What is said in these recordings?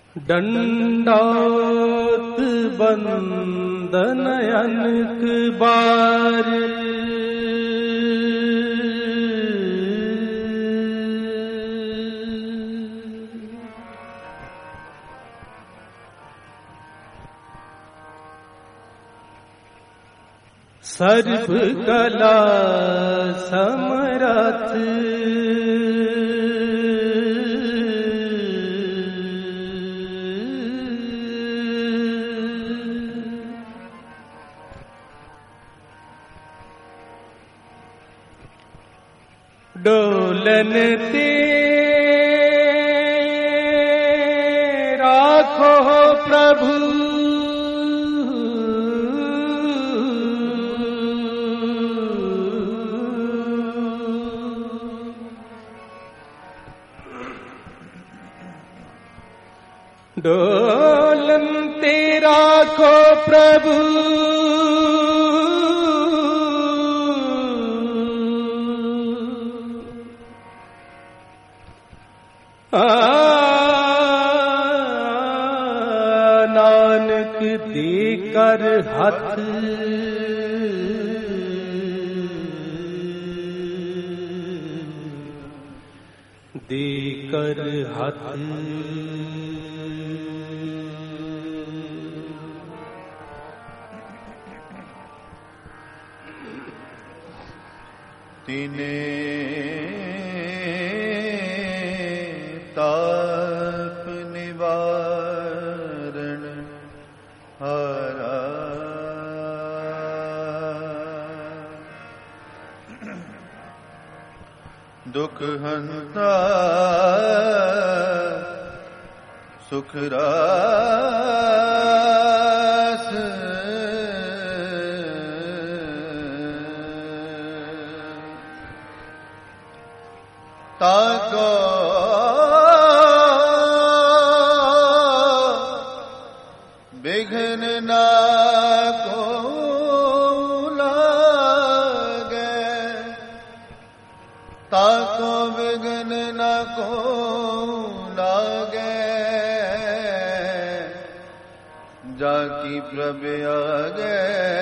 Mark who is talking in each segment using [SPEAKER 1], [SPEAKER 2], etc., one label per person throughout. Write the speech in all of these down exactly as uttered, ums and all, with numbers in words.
[SPEAKER 1] दंडात बंदन अनक बार सर्व कला समरथ डोलन ते राखो प्रभु डोलन ते राखो प्रभु नानक देकर हाथ देकर हाथ
[SPEAKER 2] तिने ताप निवारण हरा दुख हंता सुख रास ताको विघ्न ना को लागे ताको विघ्न ना को लागे जाकी प्रभ आगे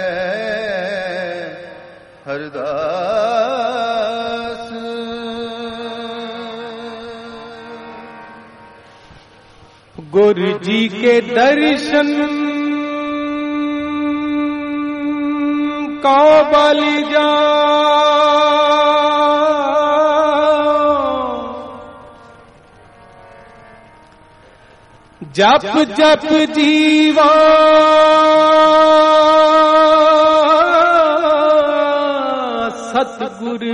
[SPEAKER 2] हरदास
[SPEAKER 1] गुरु जी के दर्शन का बलि जा जप जप जीवा सतगुरु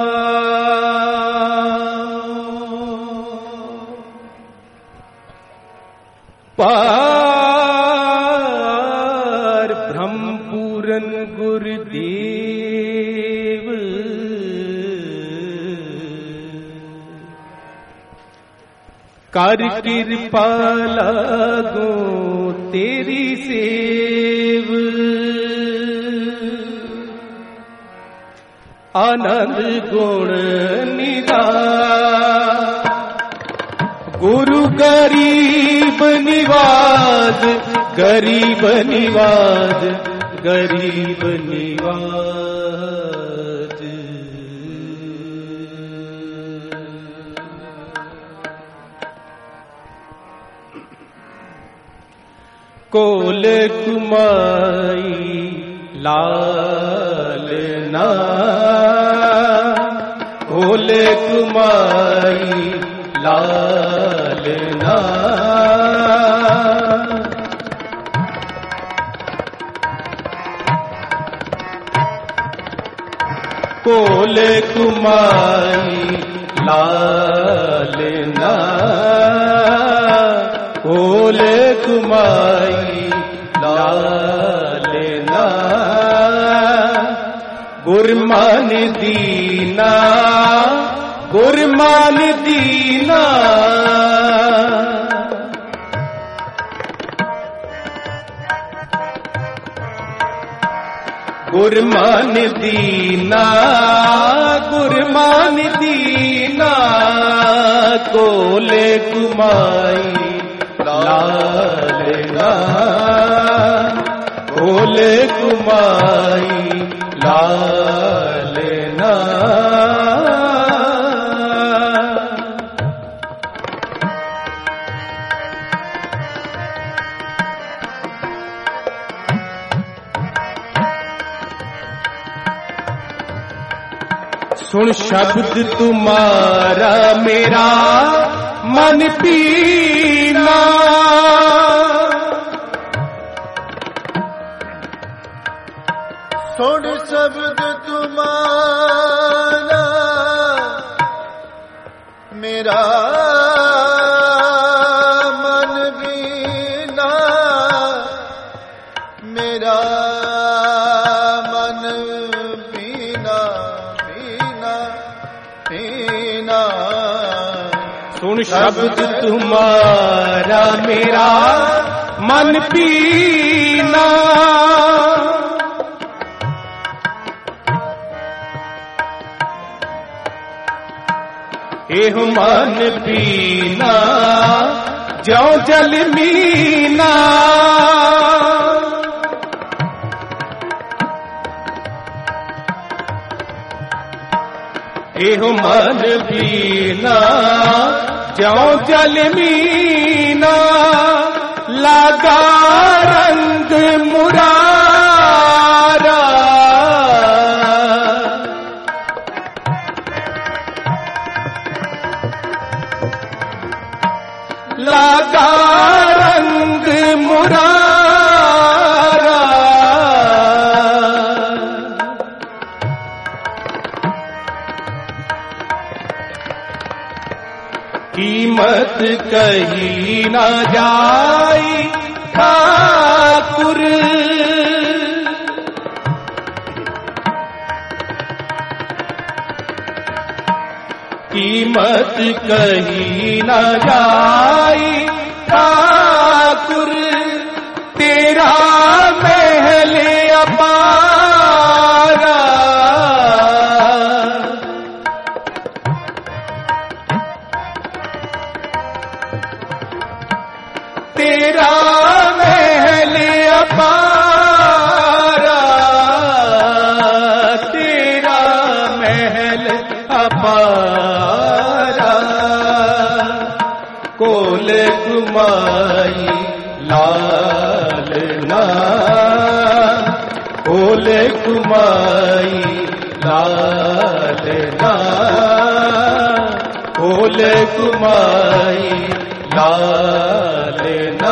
[SPEAKER 1] पार ब्रह्म पूरन गुरुदेव कर कृपा लागो तेरी सेव आनंद गुण निरा गुरु गरीब निवाज गरीब निवाज गरीब निवाज कोल कुमाई लालना कोल कुमाई लालना कोल कुमाई लालना कोल कुमाई लालना गुरमान दीना गुरमान दीना गुरमान दीना गुरमान दीना कोले कुमाई ला लालना बोले कुमाई लालना। सुन शब्द तुम्हारा मेरा मन पीना,
[SPEAKER 2] सुन शब्द तुम्हारा मेरा मन बीना, मेरा मन बीना बीना बीना।
[SPEAKER 1] सुन शब्द तुम्हारा मेरा मन पीना, एह मन पीना ज्यों जल मीना। एह मन पीना ज्यों जल मीना, लगा रंग मुरारा, लगा रंग मुरारा। कीमत कही ना जाई ठाकुर, कीमत कही ना जाई ठाकुर, तेरा महल अपारा। तेरा महल अपारा, तेरा महल अपारा। कोल कुमाई लालना, कोल कुमाई लालना, कोल कुमाई लालना।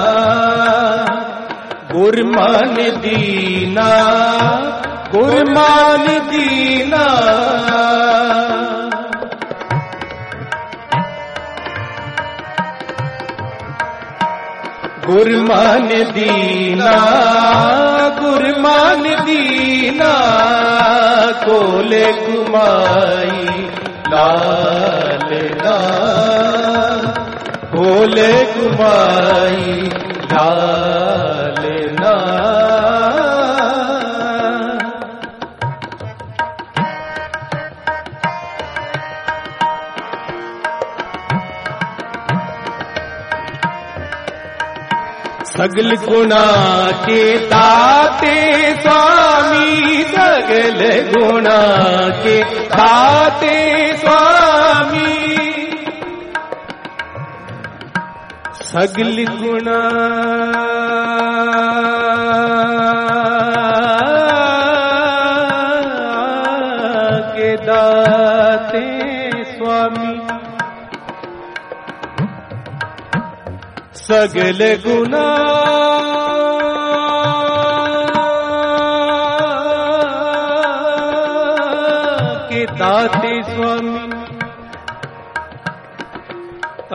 [SPEAKER 1] गुरमान दीना, गुरमान दीना। गुरमान दीना, गुरमान दीना, कोले कुमाई लालना, कोले कुमाई लालना। सगल गुणा के दाते स्वामी, सगल गुणा के दाते स्वामी, सगल गुणा के दाते स्वामी, सगल गुना के दाते स्वामी। आ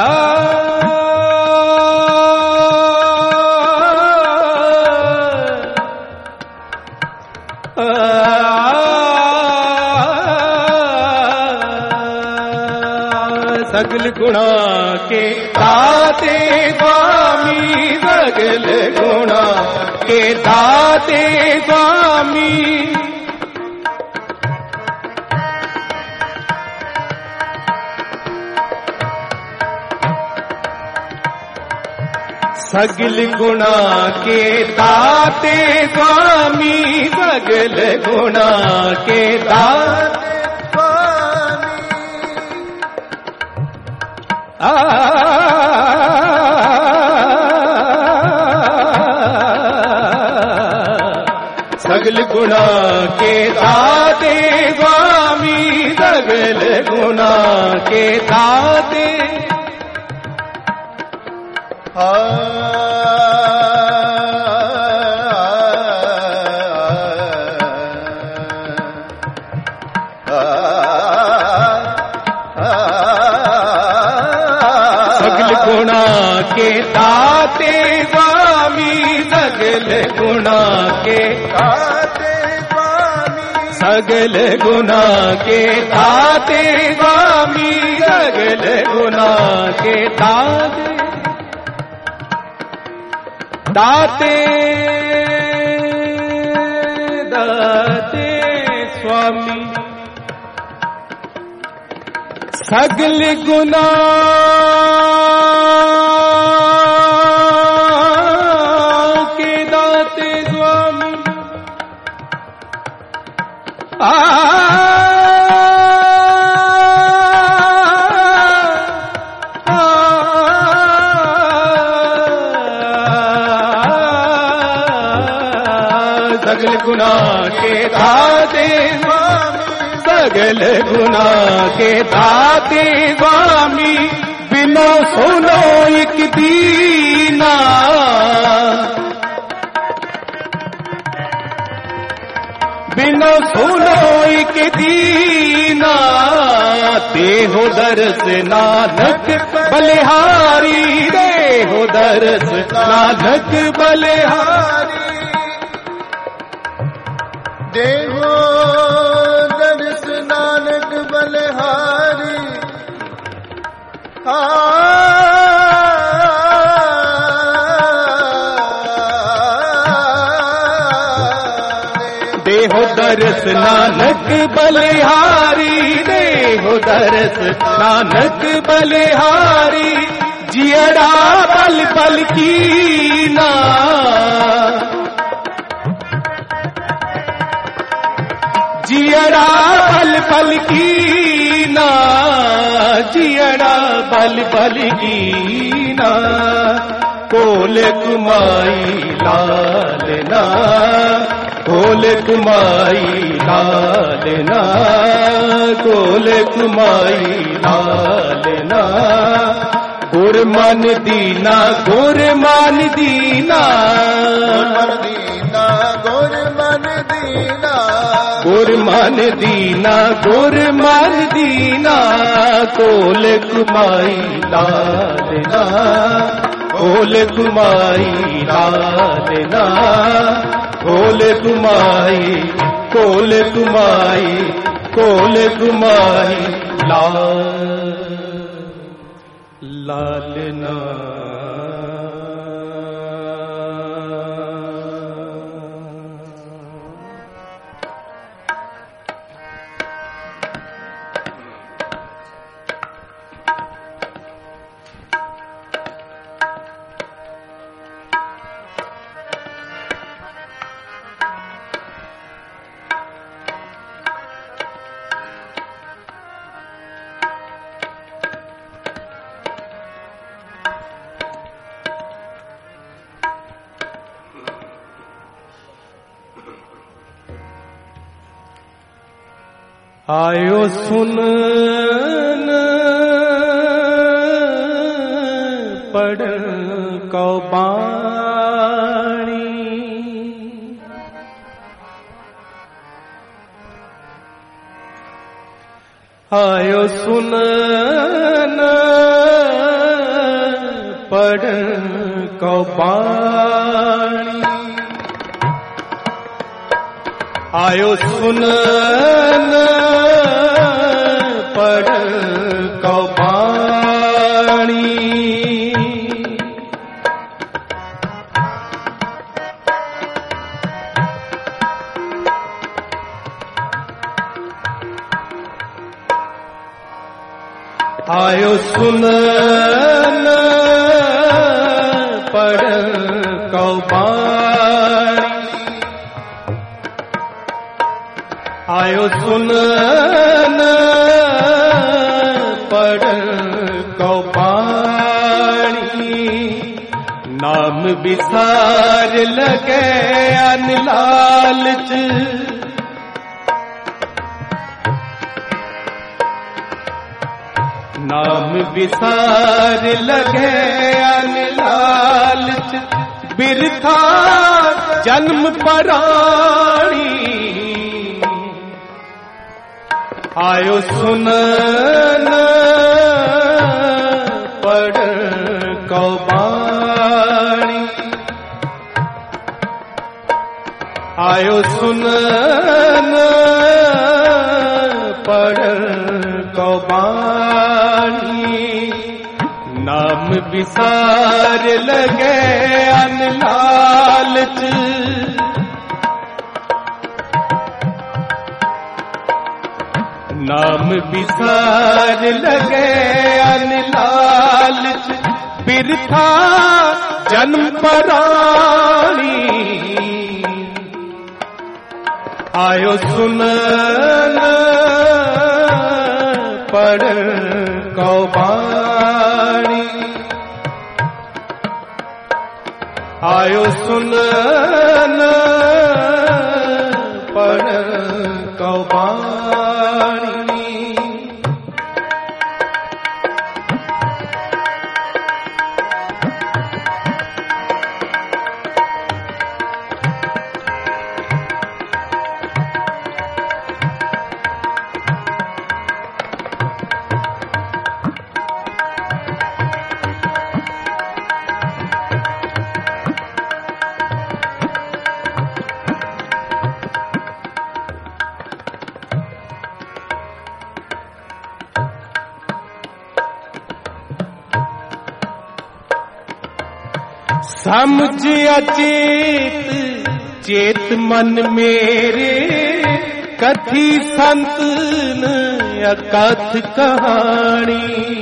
[SPEAKER 1] सगल गुणा के दाते स्वामी, सगल गुणा के दाते स्वामी, सगल गुणा के दाते स्वामी, सगल गुणा के दाते
[SPEAKER 2] स्वामी।
[SPEAKER 1] आ सगल गुणा के दाते स्वामी, सगल गुणा के दाते। सगल गुणा के दाते स्वामी, सगल गुणा के
[SPEAKER 2] दाते स्वामी,
[SPEAKER 1] सगल गुणा के दाते स्वामी, सगल गुणा के दाते दाते दाते स्वामी। सगल गुणा के दाते स्वामी। आ सगल गुणा के दाते स्वामी, सगल गुणा के दाते स्वामी। बिना सुनो एक दीना, बिना सुनो एक दीना, देहो दर्श नानक बलिहारी, देहो दर्श नानक बलिहारी।
[SPEAKER 2] देहो दर्श नानक बलिहारी।
[SPEAKER 1] देहो दर्श नानक बलिहारी, देहो दर्श नानक बलिहारी। जियड़ा पल पल कीना, जियड़ा पल पल कीना, जियड़ा पल पल कीना। कोल कुमाई लालना, कोल कुमाई लालना, कोल कुमाई लालना। गुर मन दीना, गुर मन दीना,
[SPEAKER 2] गुर मन दीना,
[SPEAKER 1] गुर मन दीना, गुर मन दीना। कोल कुमाई लालना, कोल कुमाई लालना, कोल कुमाई, कोल कुमाई, कोल कुमाई लाल लालना। आयो सुन पढ़ को बाणी, आयो सुन पढ़ को बाणी। आयो सुन पढ़ को बाणी। आयो सुन पढ़ पढ़ कौ बाणी आयो सुनन पढ़ कौ बाणी नाम विसार लगे अन लालच नाम विसार लगे अन लालच बिरथा जन्म पराणी आयो सुनन पढ़ कौ बाणी आयो सुनन पढ़ कौ बाणी नाम विसार लगे अन लालच नाम विसार लगे अन लालच बिरथा जन्म पराणी आयो सुनन पढ़ कौ बाणी आयो सुनन पढ़ कौ बाणी समझ अचेत चेत मन मेरे कथी संत न अकथ कहानी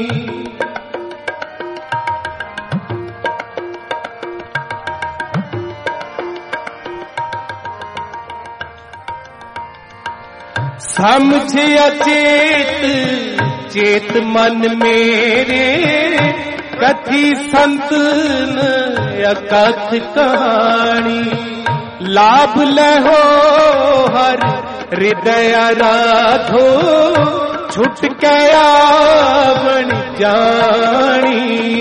[SPEAKER 1] समझ अचेत चेत मन मेरे कथी संत न अकथ कहानी लाभ लहो हर हृदय राधो छुट के आवण जानी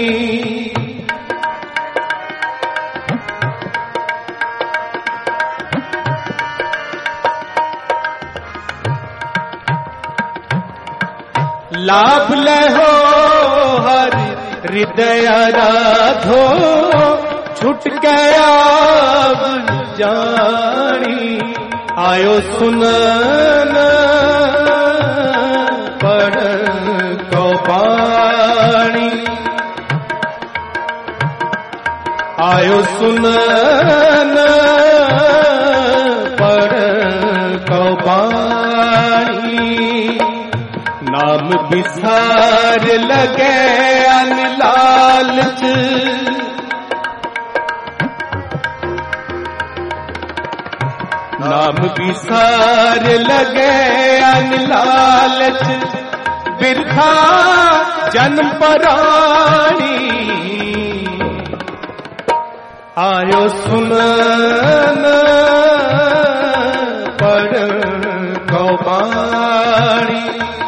[SPEAKER 1] लाभ लहो हर हृदय राधो छुट गया जानी आयो सुनन पढ़ कौ बाणी आयो सुनन पढ़ कौ बाणी नाम विसार लगे अन लालच नाम विसार लगे अन लालच बिरथा जन्म पराणी आयो सुनन पढ़ कौ बाणी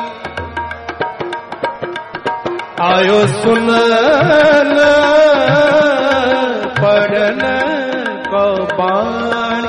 [SPEAKER 1] आयो सुनन पढ़न कौ बाणी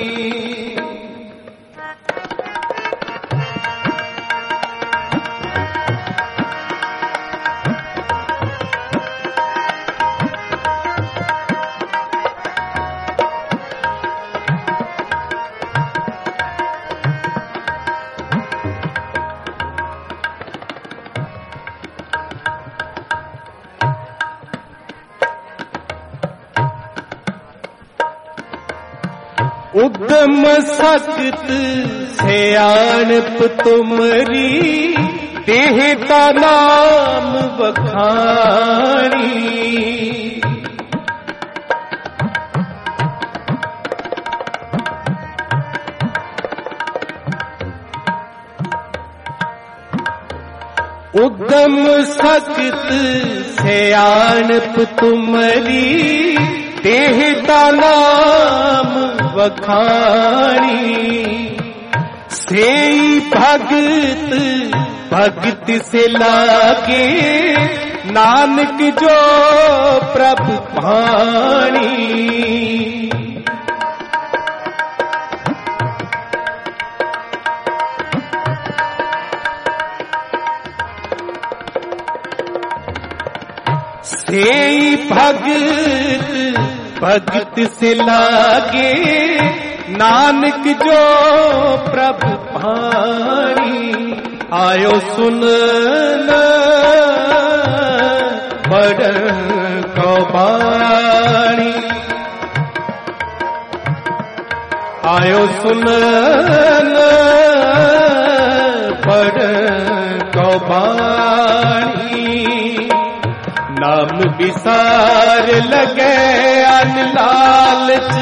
[SPEAKER 1] उद्यम सख्त सियाणप तुमरी देह का नाम बखानी उद्यम सख्त सियाणप तुमरी देहता नाम वखाणी सेई भगत भगत से लागे नानक जो प्रभ भाणी सेई भगत भगत से लागे नानक जो प्रभ भाणी आयो सुन बड़ कौबाणी आयो सुन बड़ कौबाणी नाम विसार लगे अन लालच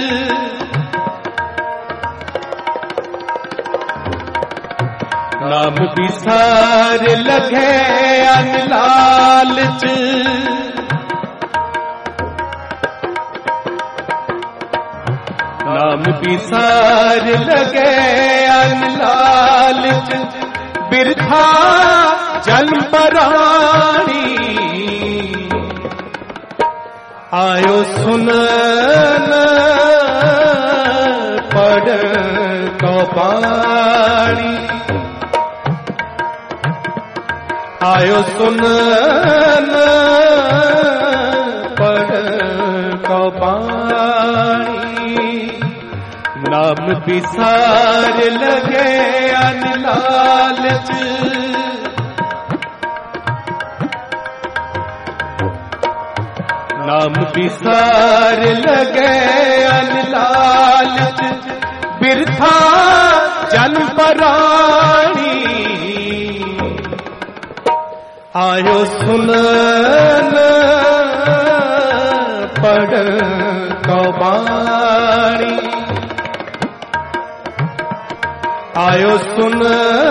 [SPEAKER 1] नाम विसार लगे अन लालच नाम विसार लगे अन लालच बिरथा जन्म पराणी आयो सुन पड़ कौबाणी आयो सुन पड़ कौबाणी नाम विसार लगे अन लालच नाम विसार लगे अन लालच बिरथा जन्म पराणी आयो सुन पड़ कौबाणी आयो सुन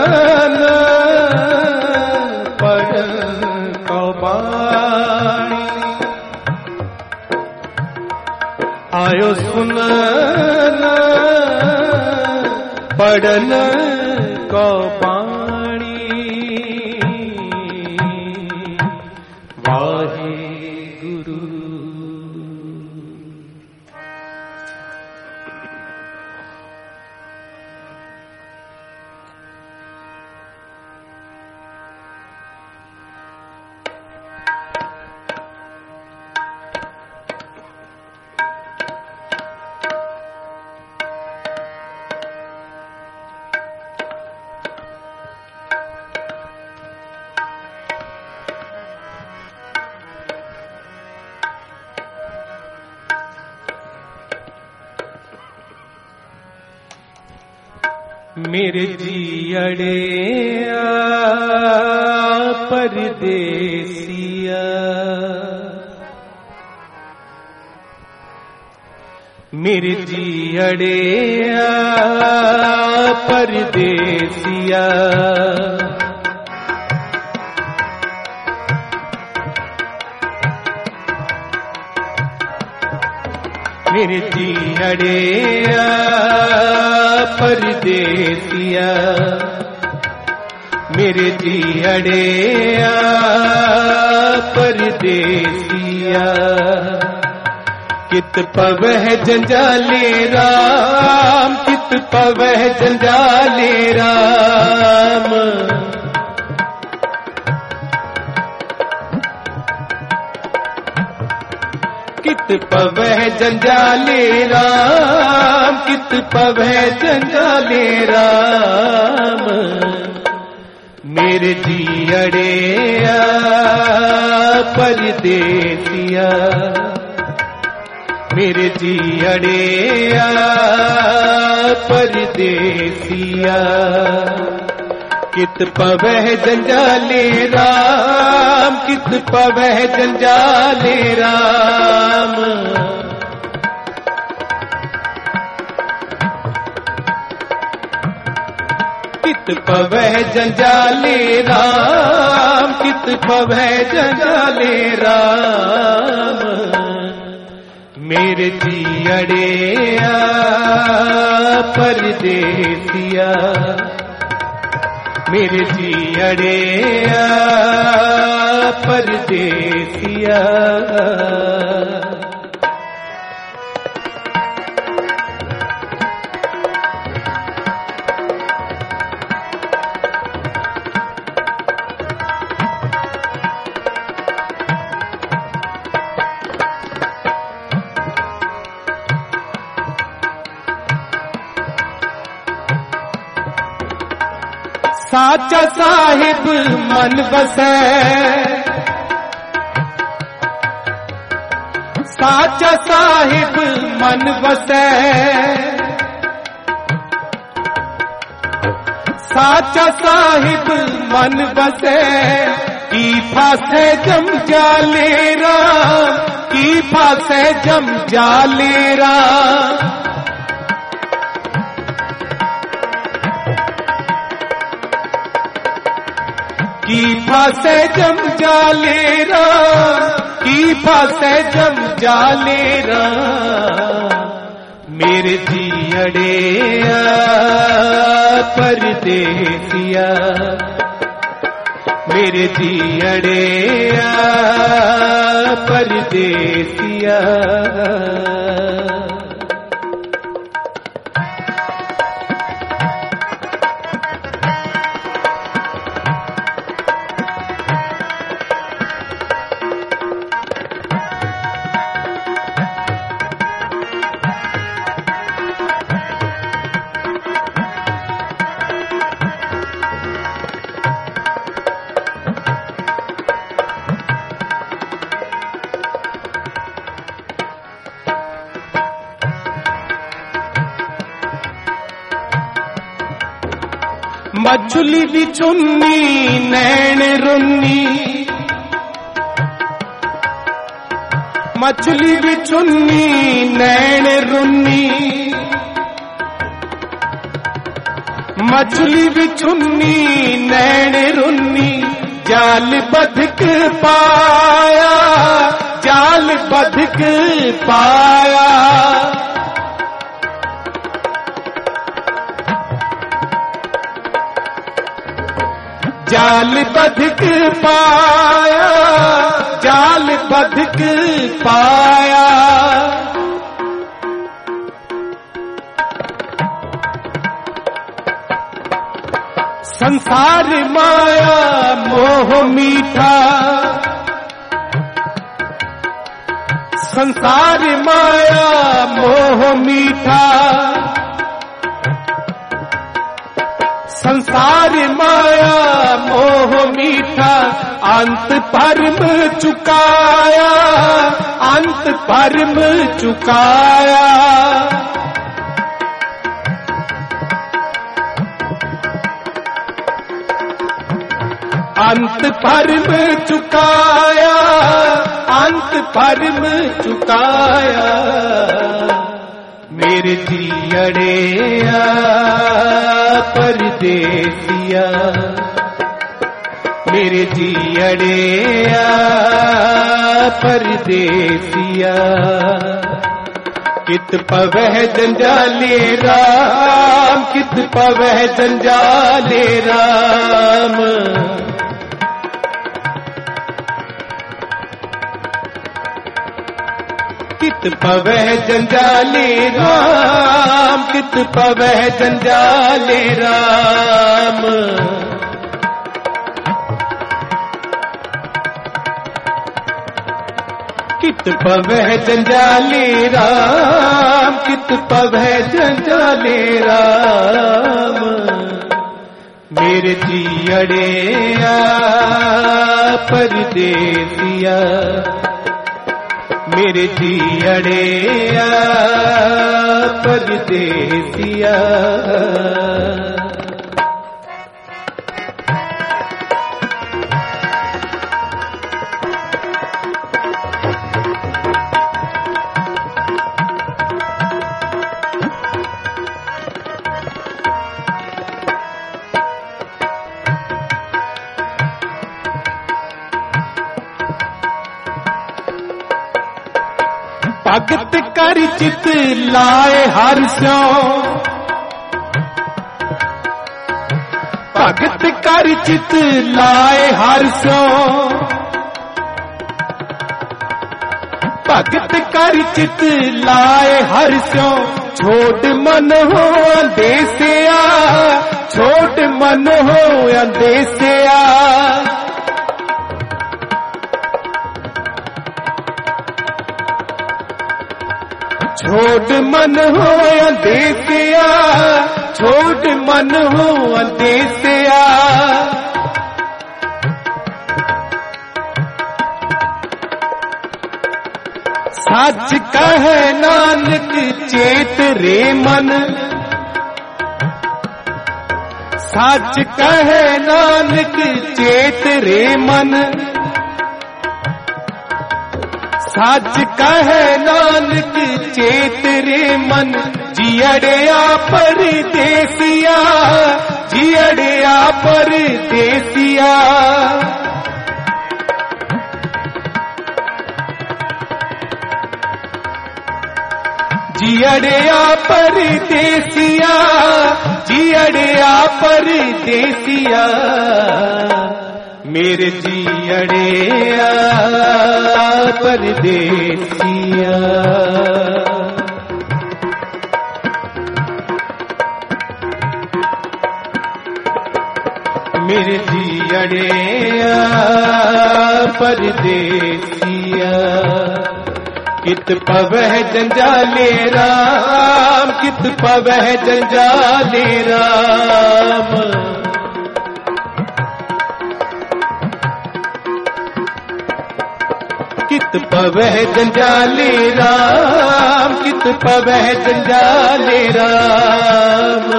[SPEAKER 1] पड़ कौबाणी आयो सुन पड़न कौबाणी वाहे गुरु। मेरे जियड़े परदेसिया मेरे जियड़े परदेसिया मेरे जियड़े परदेसिया मेरे जियड़े परदेसिया कित पवह जंजाले राम कित पवह जंजाले राम कित पवह जंजाले राम कित पवह जंजाले राम मेरे जियड़े परदेसिया मेरे जियड़े परदेसिया कित पवह जंजाले राम कित पवह जंजाले राम कित कित पवै जंजाले राम, कित पवै जंजाले राम। मेरे जियड़िया परदेसिया, मेरे जियड़िया परदेसिया। साचा साहिब मन बसै, साचा साहिब मन बसै, साचा साहिब मन बसै। की फासे जम जाले राम, की फासे जम जाले राम। की फासे जम जाले राम, की फासे जम जाले राम। मेरे जियड़िया परदेसिया, मेरे जियड़िया परदेसिया। मछली भी चुन्नी नैन रुन्नी, मछली भी चुन्नी नैन रुन्नी, मछली भी चुन्नी नैन रुन्नी। जाल बधक पाया, जाल बधक पाया। जाल बधक पाया, जाल बधक पाया। संसार माया मोह मीठा, संसार माया मोह मीठा। संसार माया मोह मीठा। अंत भरम चुकाया, अंत भरम चुकाया। अंत भरम चुकाया, अंत भरम चुकाया। मेरे जियड़िया परदेसिया, मेरे जियड़िया परदेसिया। कित पवै जंजाले राम, कित पवै जंजाले राम। कित पवै जंजाले राम, कित पवै जंजाले राम। कित पवै जंजाले राम, कित पवै जंजाले राम। मेरे जियड़िया परदेसिया, मेरे जियड़िया परदेसिया। भगत कर चित लाए हर स्यों, भगत कर चित लाए हर स्यों, भगत कर चित लाए हर स्यों। छोड़ मन हो अंदेसिया, छोड़ मन हो अंदेसिया, छोड़ मन हो अंदेसिया, छोड़ मन हो अंदेसिया। सच कहे नानक चेत रे मन, सच कहे नानक चेत रे मन, सच कहे नानक चेत रे मन। जियड़िया परदेसिया, जियड़िया परदेसिया, जियड़िया परदेसिया, जियड़िया परदेसिया, मेरे जियड़िया परदेसिया। मेरे जियड़िया परदेसिया, कित पवह जंजाले राम, कित पवह जंजाले राम। कित पवह जंजाले राम, कित पवह जंजाले राम।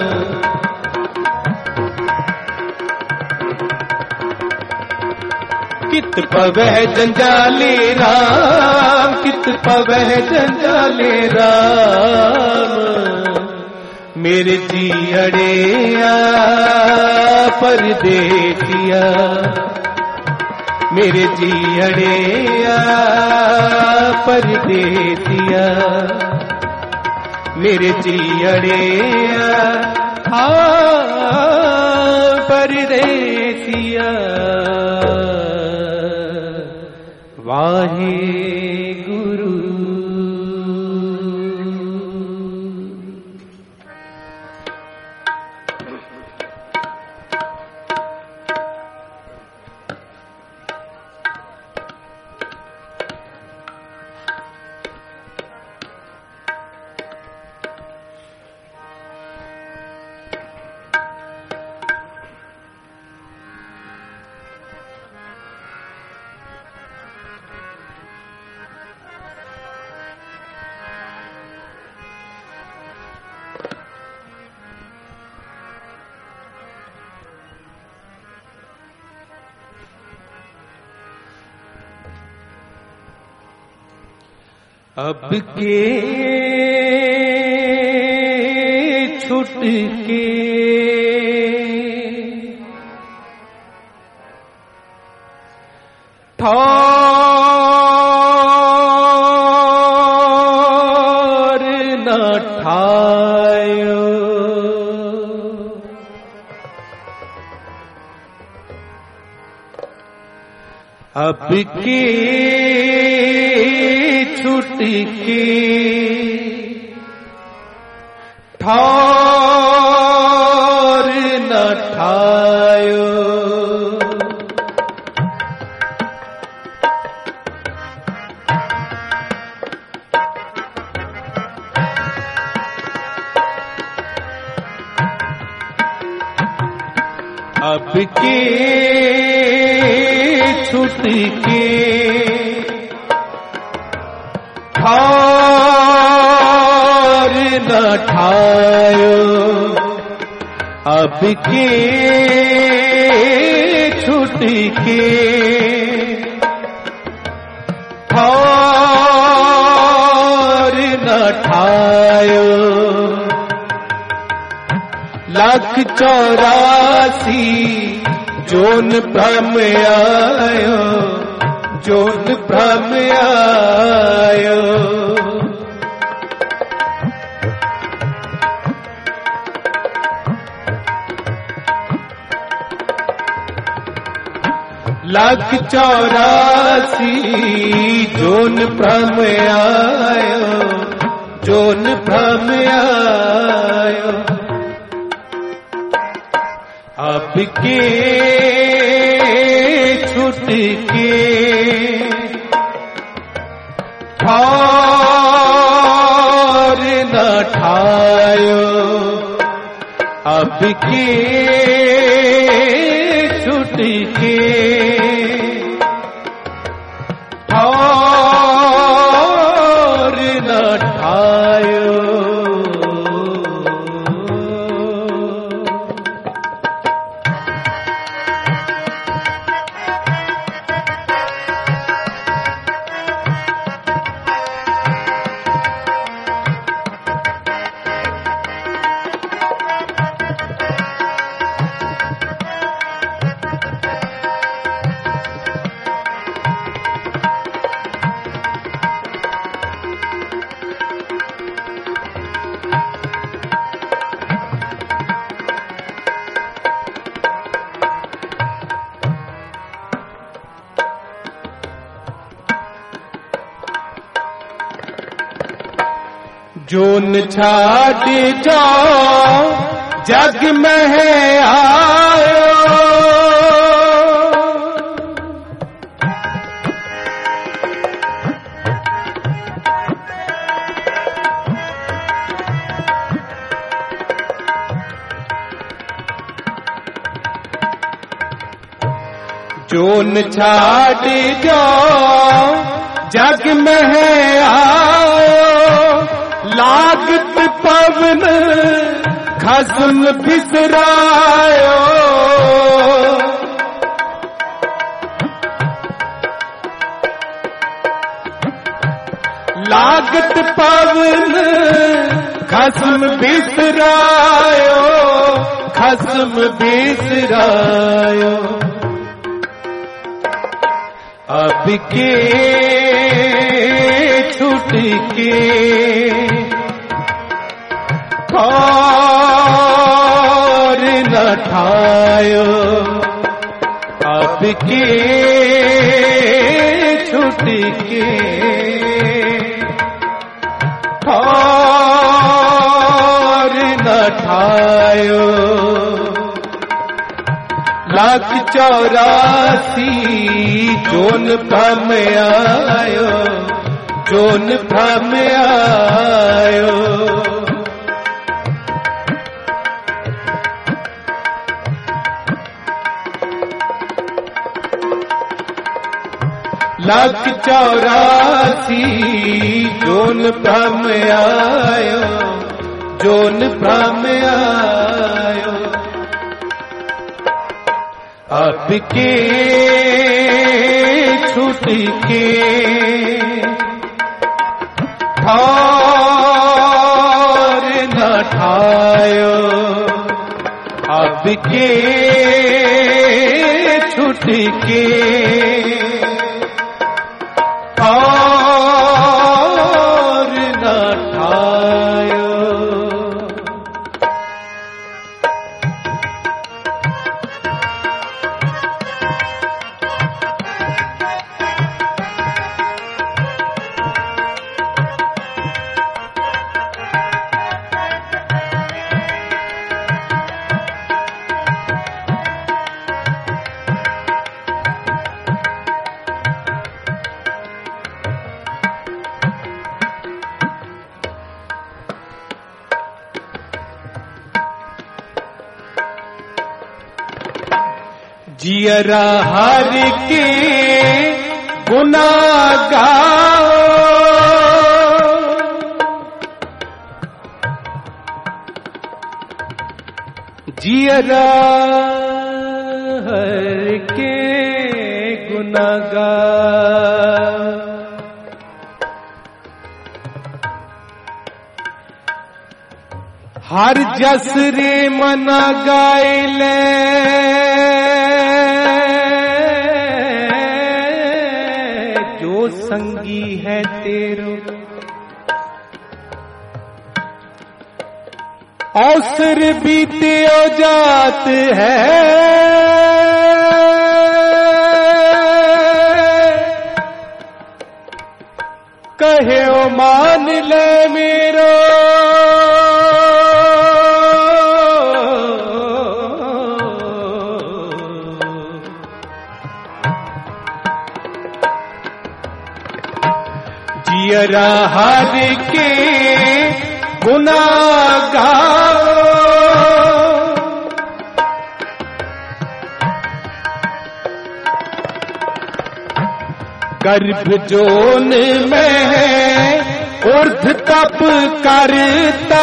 [SPEAKER 1] कित पवह जंजाले राम, कित पवह जंजाले राम। मेरे जियड़िया परदेसिया, मेरे जियड़िया परदेसिया, मेरे जियड़िया हाँ परदेसिया। वाहे गुरु। अब के छुट के ठौर न ठायो, अब के छुट के ठौर न ठायो। अब के छुट के ठौर न ठायो, अब के छुट के ठौर न ठायो। लाख चौरासी जोन भ्रम आयो, जोन भ्रम आयो। लाख चौरासी जोन भ्रम आयो, जोन भ्रम आयो। अब के छुट के ठार न ठायो, अब के छुट के ठार न ठायो। जोन छाड़ जाओ जग में आयो, जोन छाड़ जाओ जग में आयो, लागत पवन खसम बिसरायो, लागत पवन खसम बिसरायो, खसम बिसरायो। अब के छुट के ठार न ठायो, अब के छुट के ठार न ठायो। लाख चौरासी जोन भ्रम आयो, जोन भ्रम आयो। लाख चौरासी जोन भ्रम आयो, जोन भ्रम आयो। अब के छुट के ठार न ठायो, अब के छुट के ठार न ठायो। जियरा हर के गुना गाओ, जियरा हर के गुना गाओ। हर जस रे मना गायले, जो संगी है तेरो अवसर बीते जात है। कहे ओ मान ले मेरो जियरा हर के गुनाहगार गर्भ जोन में है उर्ध तप करता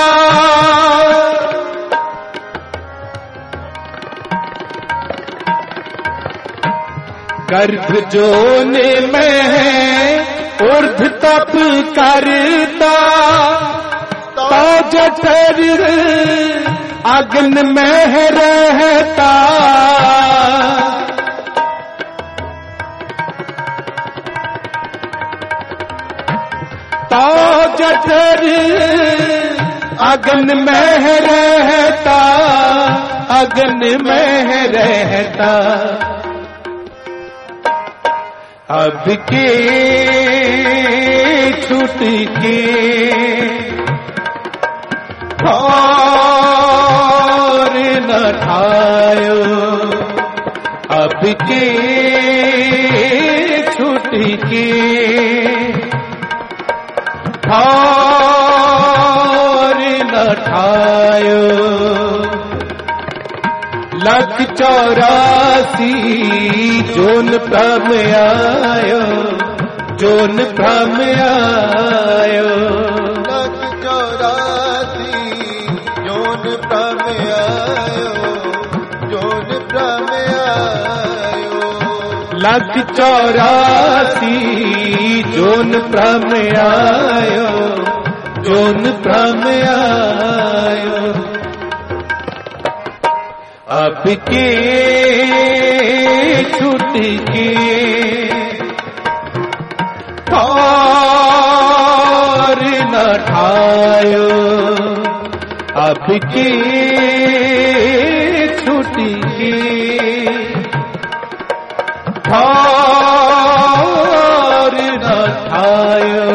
[SPEAKER 1] गर्भ जोन में है उर्ध तप करता तो जठर अग्न में रहता तो जठर अग्न में रहता अग्न में रहता अब के छूट के और न ठायो अब के छूट के और न ठायो लख चौरासी जोन भ्रम आयो जोन भ्रम आयो
[SPEAKER 2] लख चौरासी जोन भ्रम आयो जोन भ्रम आयो
[SPEAKER 1] लख चौरासी जोन भ्रम आयो जोन भ्रम आयो अब के छूट के और न ठायो अब के छूट के और न ठायो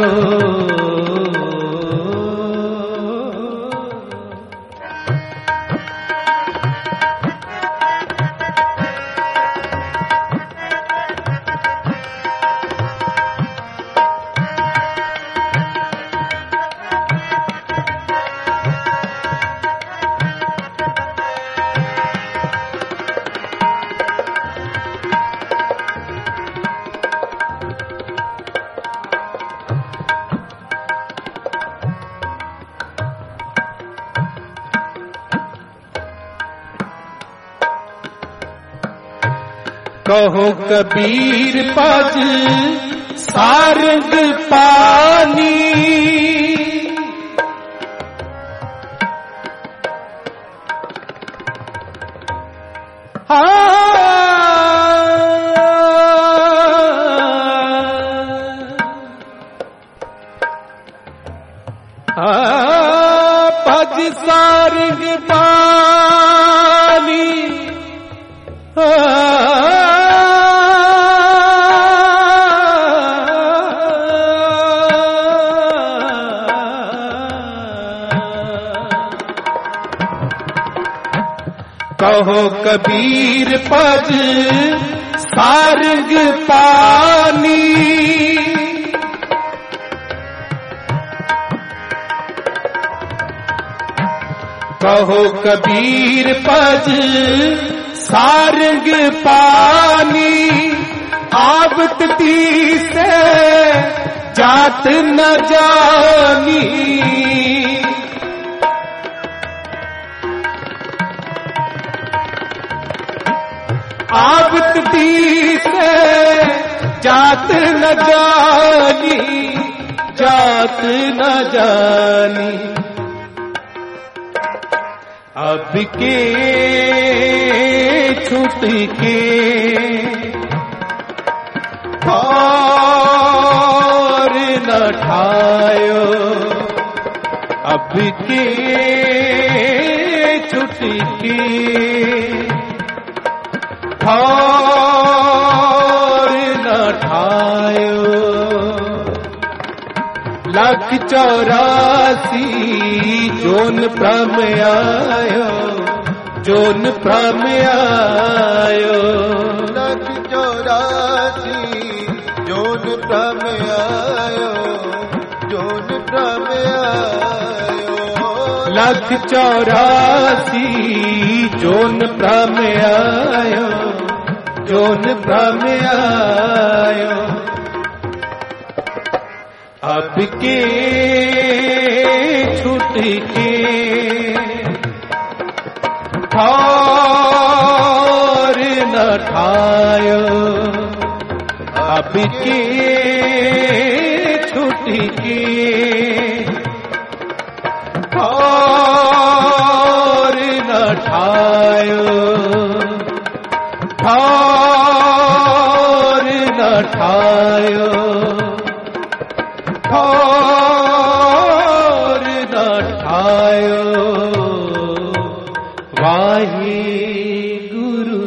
[SPEAKER 1] कहो कबीर पद सारंग पानी पद सारंग पानी कहो कबीर पद सारंग पानी कहो कबीर पद सारंग पानी आवत से जात न जानी आवत से जात न जानी जात न जानी अब के छूट के और न ठायो अब के छूट के और न ठायो लाख चौरासी जोन प्रमयायो जोन प्रमयायो
[SPEAKER 2] लाख चौरासी जोन प्रमयायो जोन प्रमयायो
[SPEAKER 1] लाख चौरासी जोन प्रमयायो जोन प्रमयायो अब के छूट के ठार न ठायो अब के छूट के ठार न ठायो ठार न ठायो ठार न ठायो वाहे गुरु।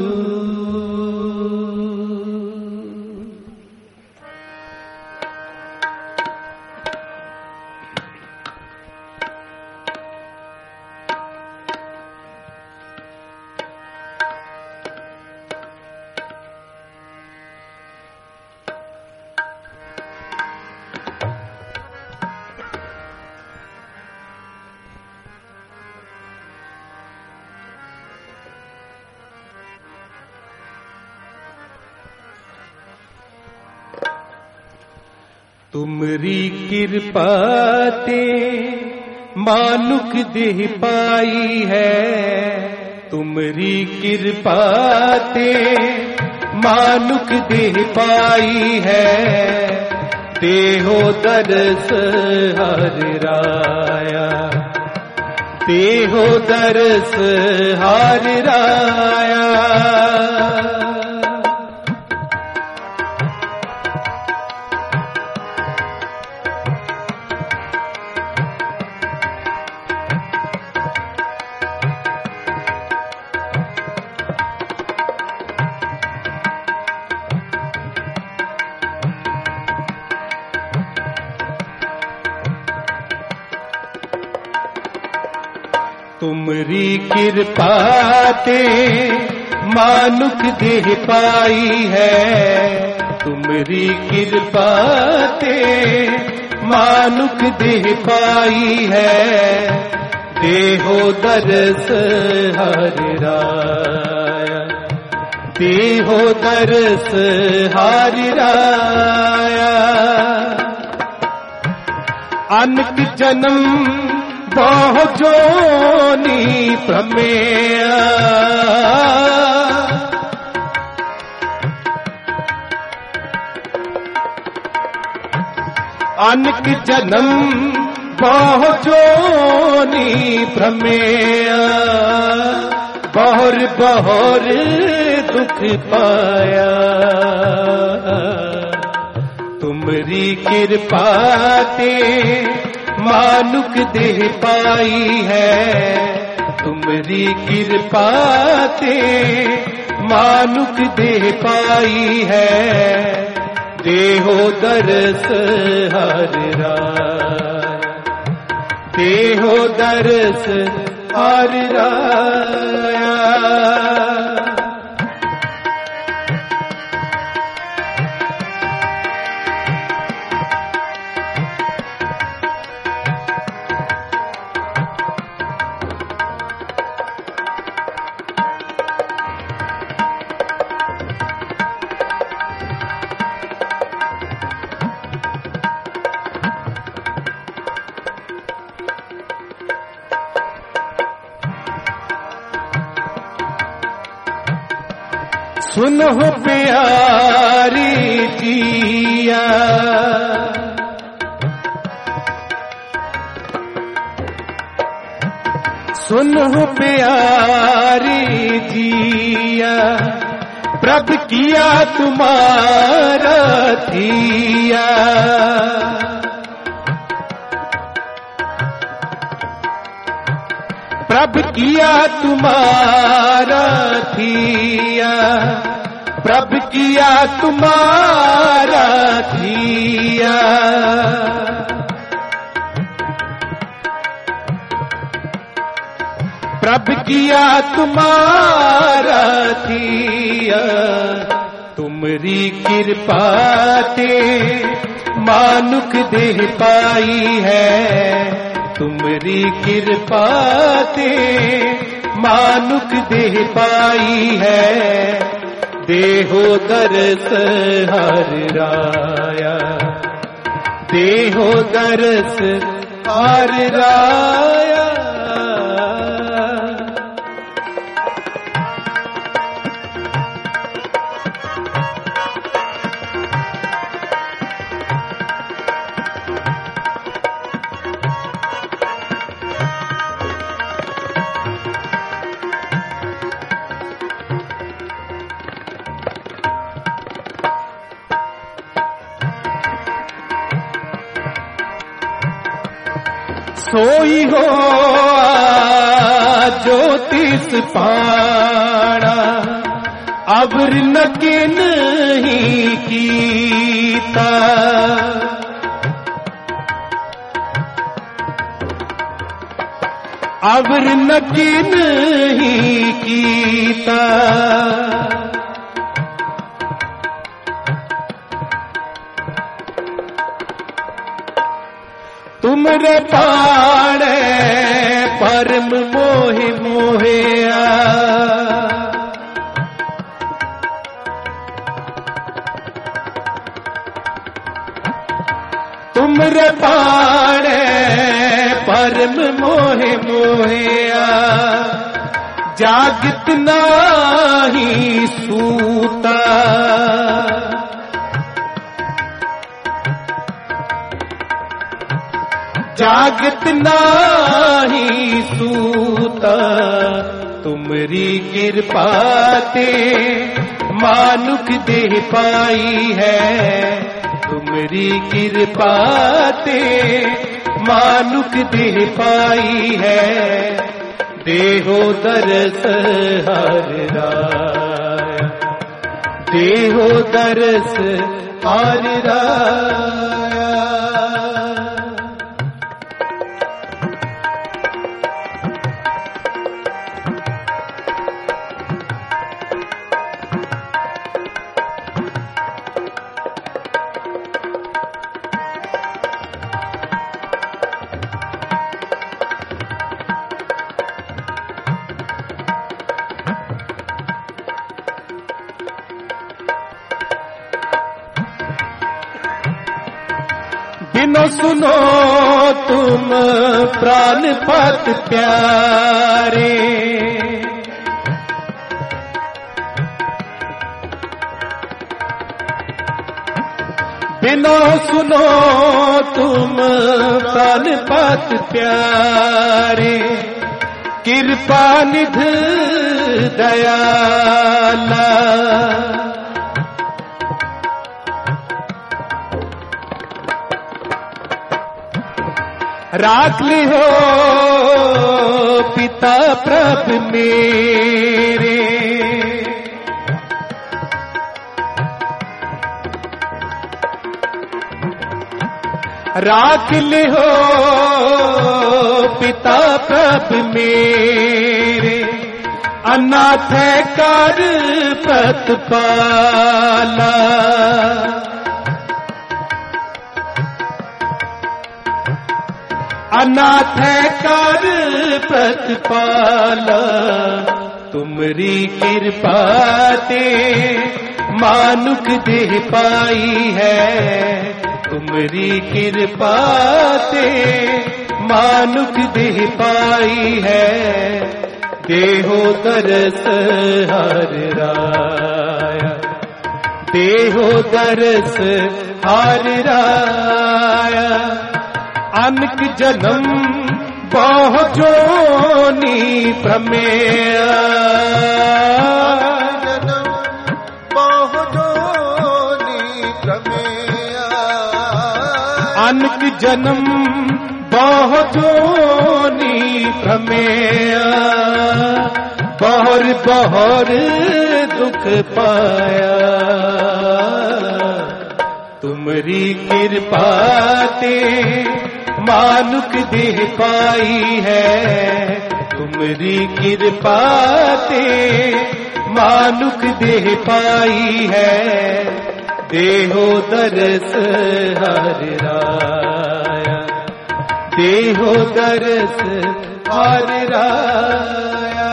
[SPEAKER 1] तुमरी कृपा ते मानुक देह पाई है तुमरी कृपा ते मानुक देह पाई है देहो दरस हर राया देहो दरस हर राया तुमरी कृपा ते मानुक देह पाई है तुमरी कृपा ते मानुक देह पाई है देहो दरस हर राया देहो दरस हर राया अनक जन्म बहु जोनी प्रमेया अनक जन्म बहु जोनी प्रमेया बहुर बहुर दुख पाया तुमरी कृपा ते मानुक देह पाई है तुमरी कृपा ते मानुक देह पाई है देहो दरस हर राया देहो दरस हर राया सुनो प्यारी जिया सुनो प्यारी जिया प्रभ किया तुम्हारा थिया प्रभ किया तुम्हारा थिया प्रभ किया तुम्हारा थिया प्रभ किया तुम्हारा थिया, तुमरी कृपा ते मानुख देह पाई है, तुमरी कृपा ते मानुख देह पाई है। देहो दरस हर राया, देहो दरस हर राया। सोई हो ज्योतिष पाणा, अबर नकिन ही कीता। अबर नकिन ही कीता। तुमरे पाड़े परम मोहे मोहिया, तुमरे पाड़े परम मोहे मोहिया। जागत नाही सूता, जागत नाही सूता। तुमरी कृपा ते मानुख देह पाई है, तुमरी कृपा ते मानुख देह पाई है। देहो दरस हर राया, देहो दरस हर राया। बिनो सुनो तुम प्राणपत प्यारे, बिनो सुनो तुम प्राणपत प्यारे। कृपा निध दयाला, राख ली हो पिता प्रभ मेरे। राख ली हो पिता प्रभ मेरे। अनाथ कर प्रतिपाला, अनाथ कर प्रतिपाला। तुमरी कृपा ते मानुख देह पाई है, तुमरी कृपा ते मानुख देह पाई है। देहो दरस हर राया, देहो दरस हर राया। अनक जन्म बहु जोनी प्रमेय,
[SPEAKER 2] जन्म बहु जोनी प्रमेय।
[SPEAKER 1] अनक जन्म बहु जोनी प्रमेय। बहुर बहुर दुख पाया, तुमरी कृपा ते मानुख देह पाई है, तुमरी कृपा ते मानुख देह पाई है, देहो दरस हर राया, देहो दरस हर राया।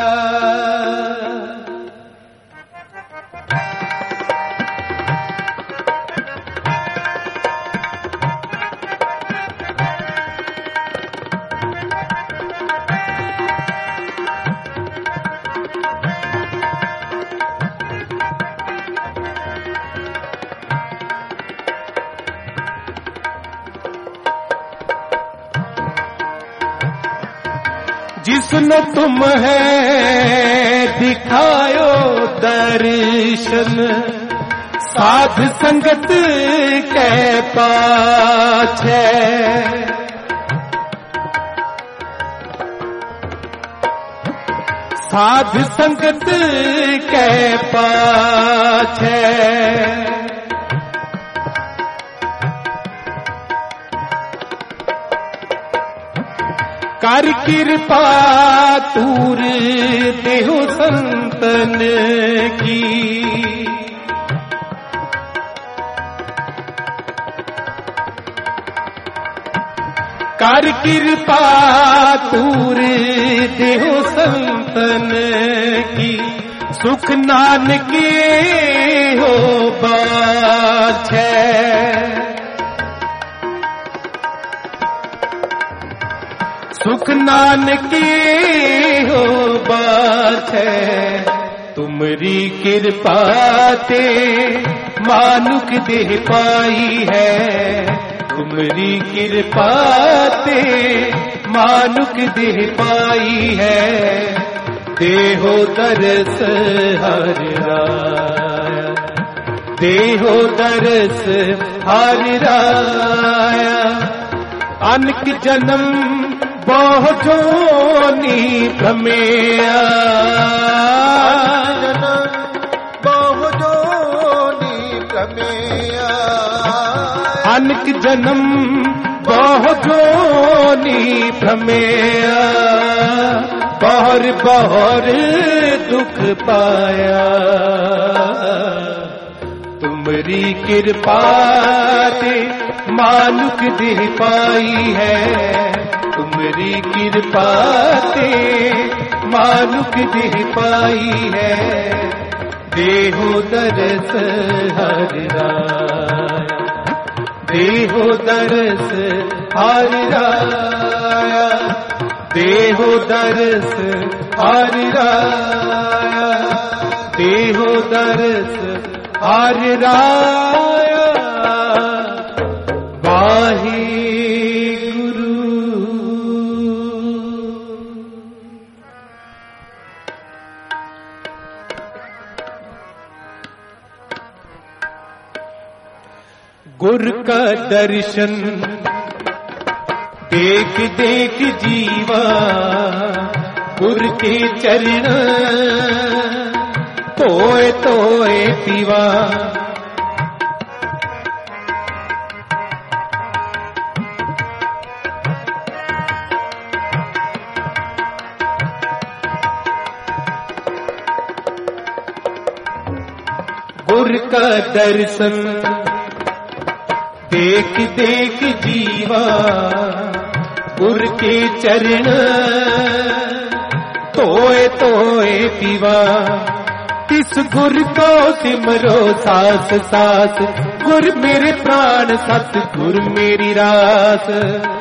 [SPEAKER 1] जिसने तुम है दिखायो दर्शन, साध संगत के पाछे, साध संगत के पाछे। कर कृपा तूर देहो संतन की, कर कृपा तूर देहो संतन की, सुख नानके हो बाछे। सुख नानके हो बात है, तुमरी कृपा ते मानुख देह पाई है, तुमरी कृपा ते मानुख देह पाई है, देहो दरस हर राया, देहो दरस हर राया। अनक जन्म बहु जोनी भ्रमेया,
[SPEAKER 2] बहु जोनी भ्रमेया,
[SPEAKER 1] अनक जन्म बहु जोनी भ्रमेया, बहुर बहुर दुख पाया, तुमरी कृपा ते मानुख देह पाई है, तुमरी कृपा ते मानुख देह पाई है, देहो दरस हर राया, देहो दरस हर राया, देहो दरस हर राया, देहो दरस हर राया। वाहे गुर का दर्शन देख देख जीवा, गुर के चरण तोए तोए पीवा, गुर का दर्शन देख देख जीवा, गुर के चरण तोए तोए पीवा, किस गुर को सिमरो सास सास, गुर मेरे प्राण सत गुर मेरी रास।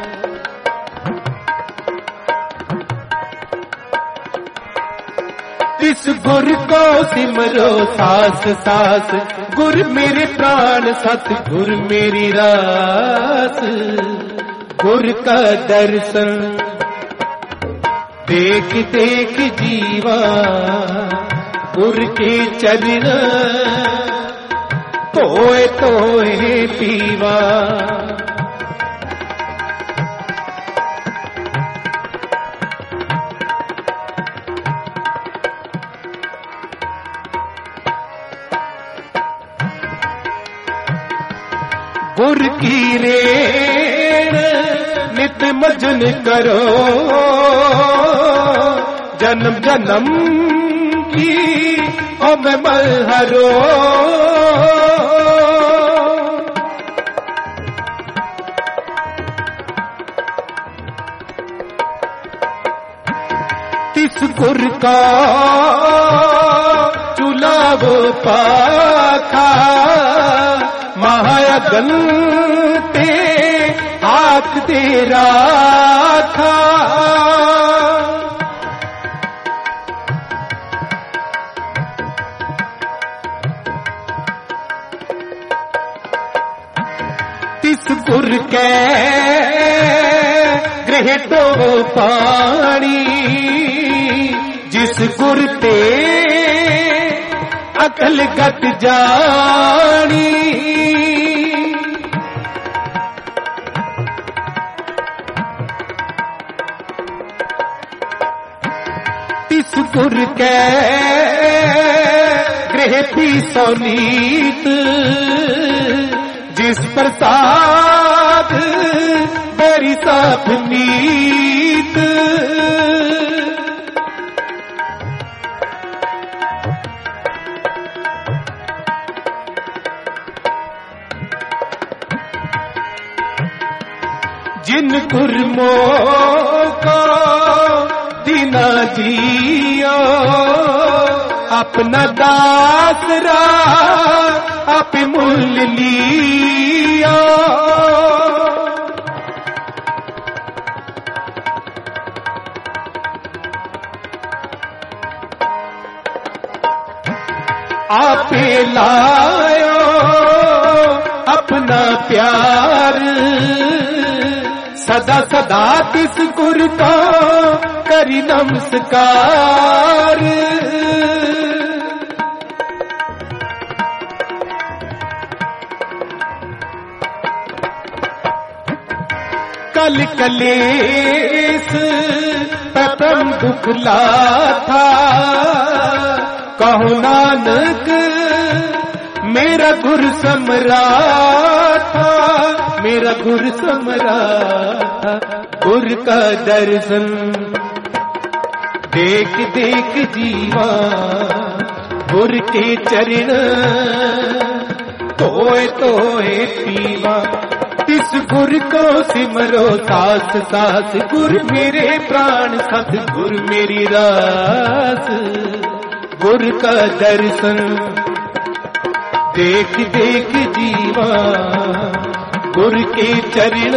[SPEAKER 1] किस गुर को सिमरो सास सास, गुर मेरे प्राण सत गुर मेरी रास। गुर का दर्शन देख देख जीवा, गुर के चरण तोए तोए पीवा। गुर की रेण नित मजन करो, जन्म जन्म की ओ मैं मलहरो तिस गुर का चुलाव पाखा महायगन ते आख दे राखा तिस गुर के गृह तो पानी जिस गुर ते अकल गत जानी तिस गुर के गृह पी सोनीत जिस प्रसाद बरी साफ नीत जिन गुरमो को दीना जियो अपना दासरा आप मुल लिया आपे लायो अपना प्यार सदा सदा तिस गुर को करी नमस्कार कल कलेस प्रथम दुखला था कहो नानक मेरा गुर समराथा मेरा गुर समराथा गुर का दर्शन देख देख जीवा गुर के चरण तोए तोए पीवा तिस गुर को सिमरो सास सास गुर मेरे प्राण सत गुर मेरी रास गुर का दर्शन देख देख जीवा गुर के चरण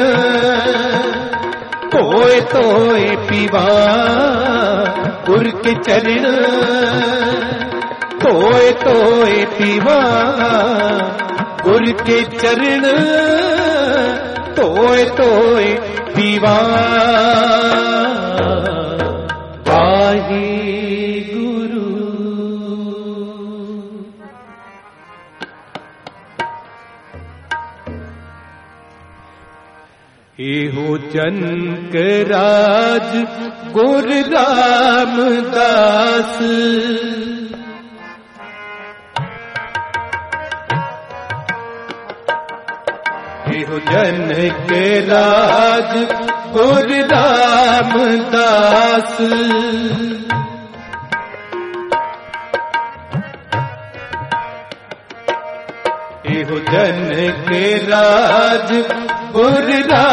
[SPEAKER 1] तोए तोए पीवा गुर के चरण तोए तोए पीवा गुर के चरण तोए तोए पीवा वाहे गुरु एहो जनक राज गुर रामदास एहो जनक राज गुर रामदास एहो जनक राज गुर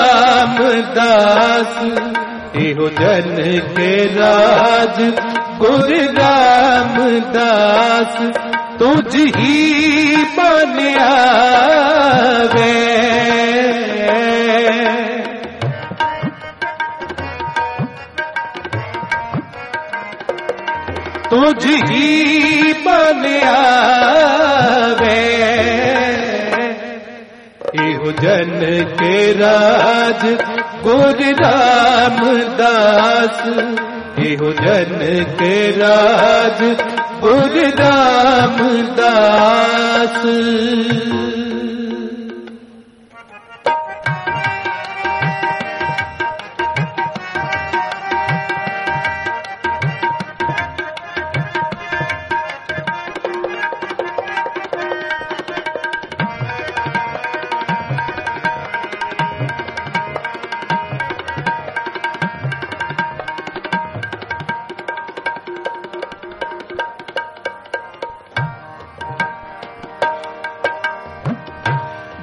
[SPEAKER 1] रामदास एहो जनक राज गुर रामदास तुझ ही बन आवे तुझ ही बन आवे एहो जनक राज गुर रामदास एहो जनक राज गुर रामदास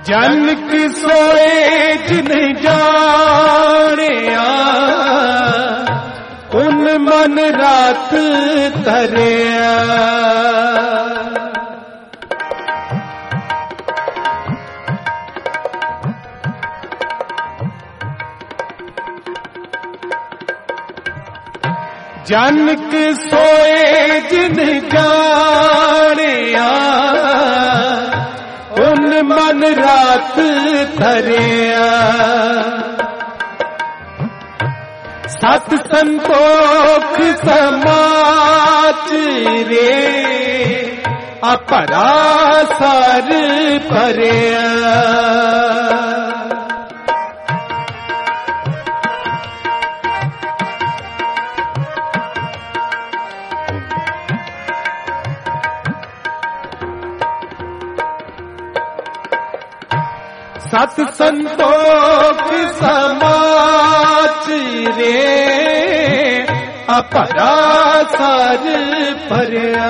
[SPEAKER 1] जनक सोए जिन जानिया उन मन रात धरिया। जनक सोए जिन जानिया उन मन रात धरिया। सत संतोख समाच रे अपरा सार भरिया। सत संतोख समाच रे अपरा सार भरिया।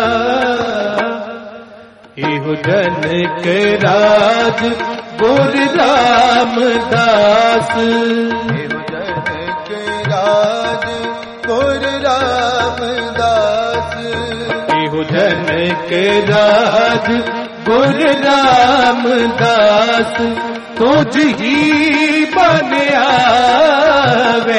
[SPEAKER 1] इहो जनक राज गुर रामदास।
[SPEAKER 2] इहो जनक राज गुर रामदास।
[SPEAKER 1] इहो जनक राज गुर रामदास तुझ ही बनिया वे।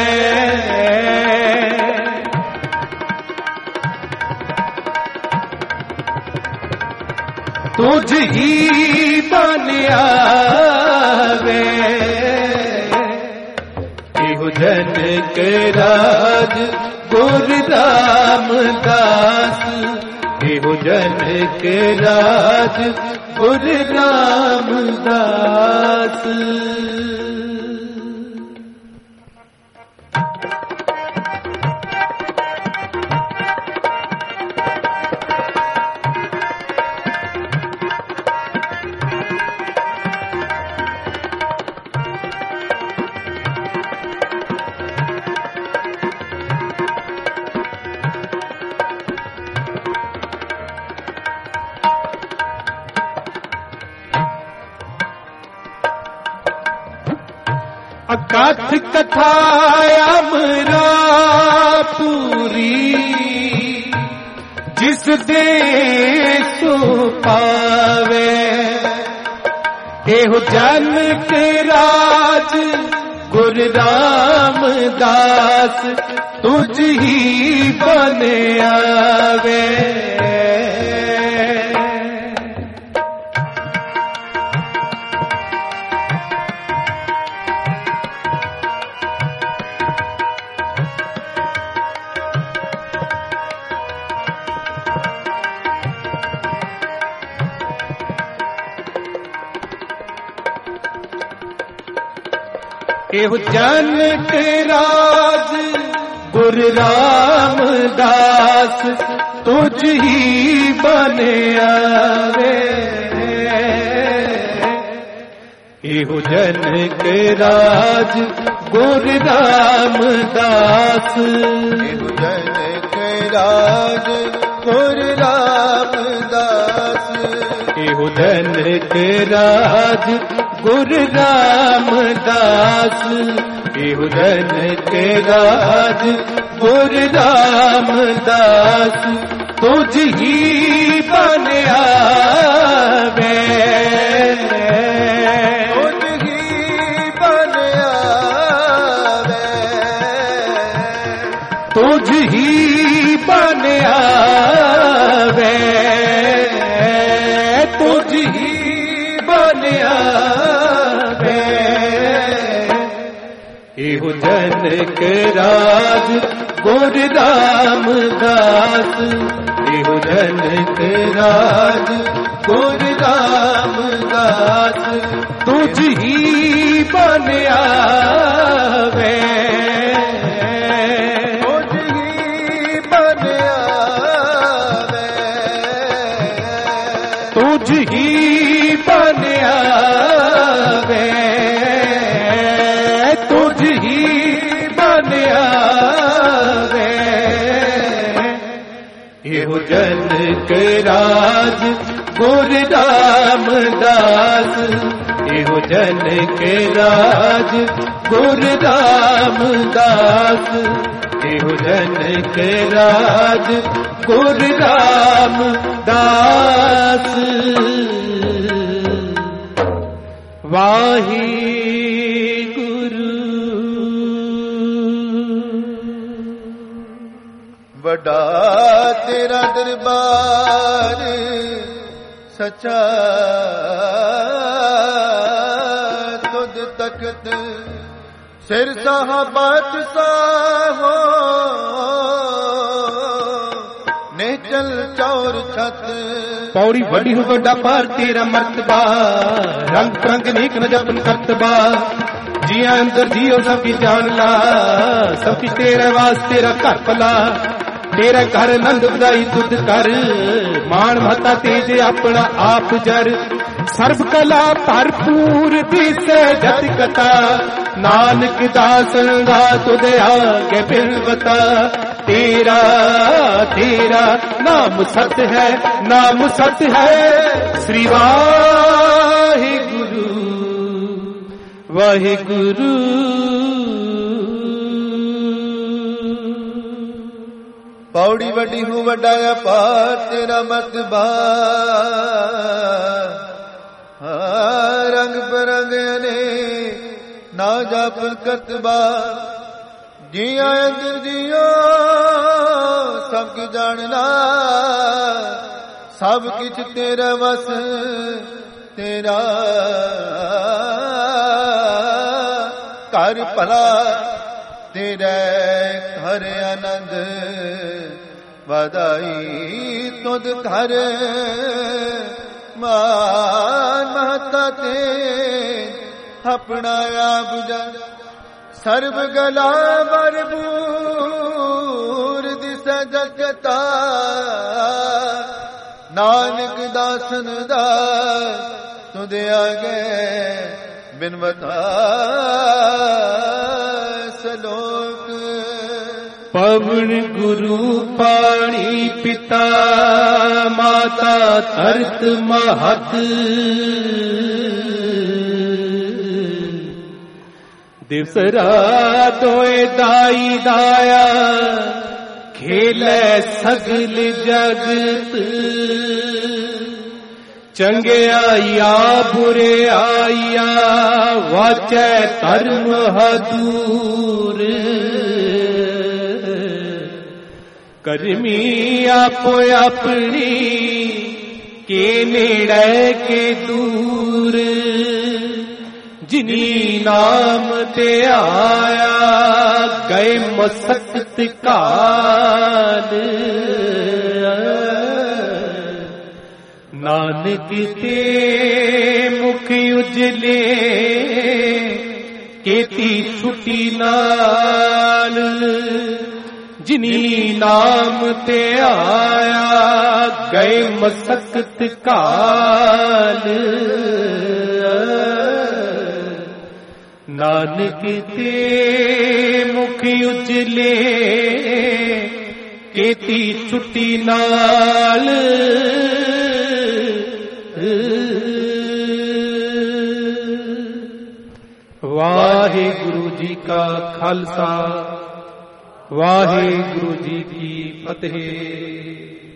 [SPEAKER 1] तुझ ही बनिया वे। इहो जनक राज गुर रामदास। इहो जनक राज गुर रामदास। अकाथ कथा अमरा पूरी जिस दे सो पावे। एहो जनक राज गुर रामदास तुझ ही बनिया वे। एहो जनक राज गुर रामदास तुझ ही बनिया वे। एहो जनक राज गुर रामदास।
[SPEAKER 2] एहो जनक राज गुर रामदास।
[SPEAKER 1] एहो जनक राज गुर रामदास। एहो जनक राज गुर रामदास तुझ ही बनिया वे।
[SPEAKER 2] तुझ ही बनिया वे।
[SPEAKER 1] तुझ ही बनिया वे। तुझ ही बनिया वे। एहो जनक राज गुर रामदास। एहो जनक राज गुर रामदास तुझ ही बनिया वे।
[SPEAKER 2] तुझ ही बनिया वे।
[SPEAKER 1] तुझ ही बनिया वे। तुझ ही बनिया वे। एहो जनक राज गुर रामदास एहो जन के राज गुर रामदास एहो जन के राज गुर रामदास वाही
[SPEAKER 2] वड्डा तेरा दरबार सच्चा तुद तख्त सिर साहबात साहो नेचल चौर छत
[SPEAKER 1] पौड़ी बड़ी हो वड्डा पार तेरा मर्तबा रंग रंग नेक न जपन करतबा जिया अंदर जियो सबकी जान ला सबकी तेरे वास्ते तेरा घर भला तेरा घर नंद बधाई तुद कर मान महता तेज अपना आप जर सर्व कला भरपूर दिसे जत कथा नानक दासन दा तुद आगे फिर बता तेरा तेरा नाम सत्य है नाम सत्य है श्री वाहिगुरु वाहिगुरु
[SPEAKER 2] पौड़ी वड्डी हूँ वड्डा पार तेरा मतबा रंग बिरंग ने ना जापन करतबा जिया अंदर जियो सबकी जानना सब किछ तेरा वस तेरा कर भला तेरे घर आनंद वदाई तुद घर मान महता ते अपना आप जन सर्व गला बरबूर दिस जगता नानक दासन दा तुद आगे बिनवता सलोक
[SPEAKER 1] पवन गुरु पानी पिता माता धरत महत दिवस रात होए दाई दाया खेले सगल जगत चंगे आया बुरे आया वाचै धर्म हदूर करमी आपो अपनी के नेड़े के दूर जिनी नाम ते आया गए मसक्त काल नानक ते मुख उजले केती छुटी नाल जिनी नाम ते आया गए मसक्त काल नानक ते मुख उजले केती छुटी नाल वाहिगुरु जी का खालसा वाहिगुरु जी की फतेह।